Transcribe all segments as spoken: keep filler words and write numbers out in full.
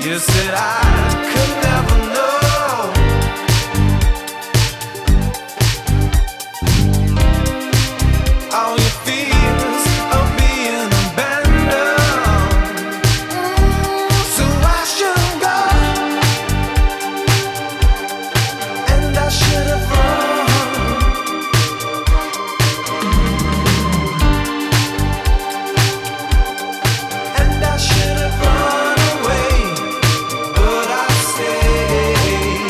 You said I could never know all your fears of being abandoned. So I should go, and I should have run, and I should have run away, but I stayed,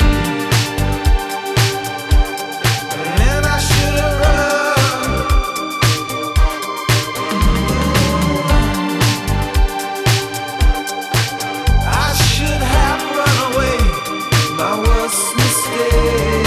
and I should have run. I should have run away, my worst mistake.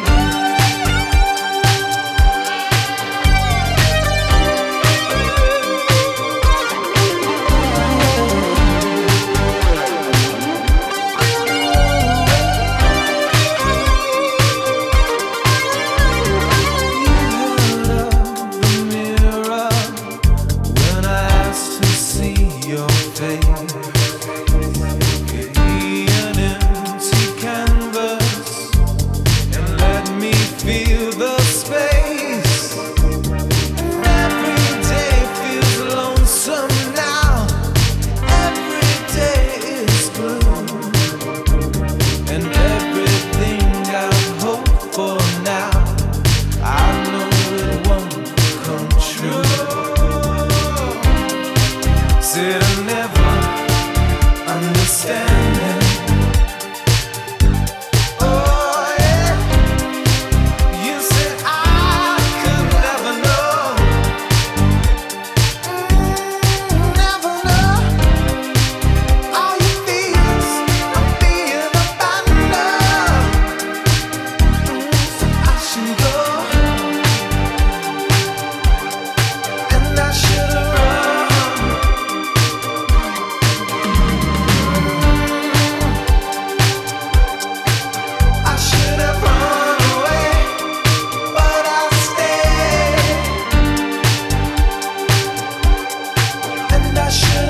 When I asked to see your face, an empty canvas, and let me feel the space. Every day feels lonesome now. Every day is blue, and everything I've hoped for now, I know it won't come true. Said I never understand it. Oh yeah, you said I could never know, Mm, never know all your fears of being abandoned. So I should go, and I should have run. I should have run away, but I stayed, and I should